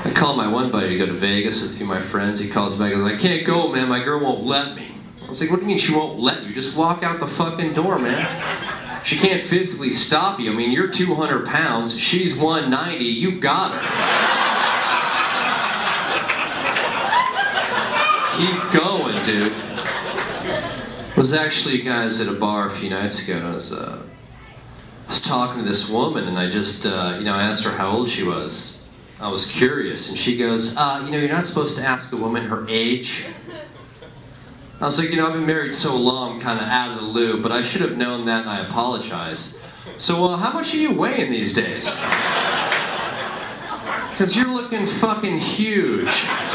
I called my one buddy to go to Vegas with a few of my friends. He calls back, he's like, I can't go, man, my girl won't let me. I was like, what do you mean she won't let you? Just walk out the fucking door, man. She can't physically stop you. I mean, you're 200 pounds, she's 190, you got her. Keep going, dude. I was actually, guys, at a bar a few nights ago, and I was talking to this woman, and I just, I asked her how old she was. I was curious, and she goes, you're not supposed to ask a woman her age. I was like, I've been married so long, kind of out of the loop, but I should have known that, and I apologize. So, how much are you weighing these days? Because you're looking fucking huge.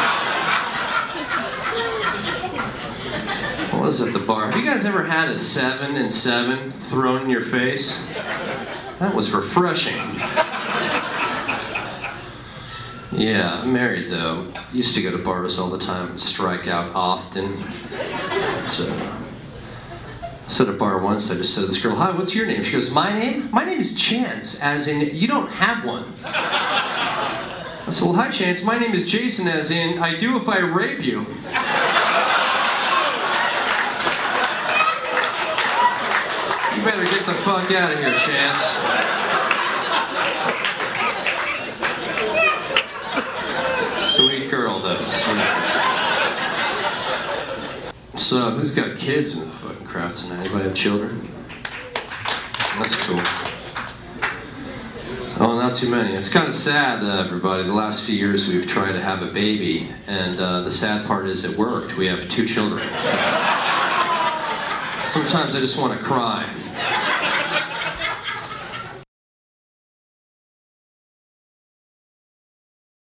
What was at the bar? Have you guys ever had a 7 and 7 thrown in your face? That was refreshing. Yeah, I'm married though. Used to go to bars all the time and strike out often. So, I was at a bar once, I just said to this girl, hi, what's your name? She goes, my name? My name is Chance, as in, you don't have one. I said, well, hi Chance, my name is Jason, as in, I do if I rape you. You better get the fuck out of here, Chance. Sweet girl, though. Sweet. So, who's got kids in the fucking crowd tonight? Anybody have children? That's cool. Oh, not too many. It's kind of sad, everybody. The last few years we've tried to have a baby, and the sad part is it worked. We have 2 children. Sometimes I just want to cry.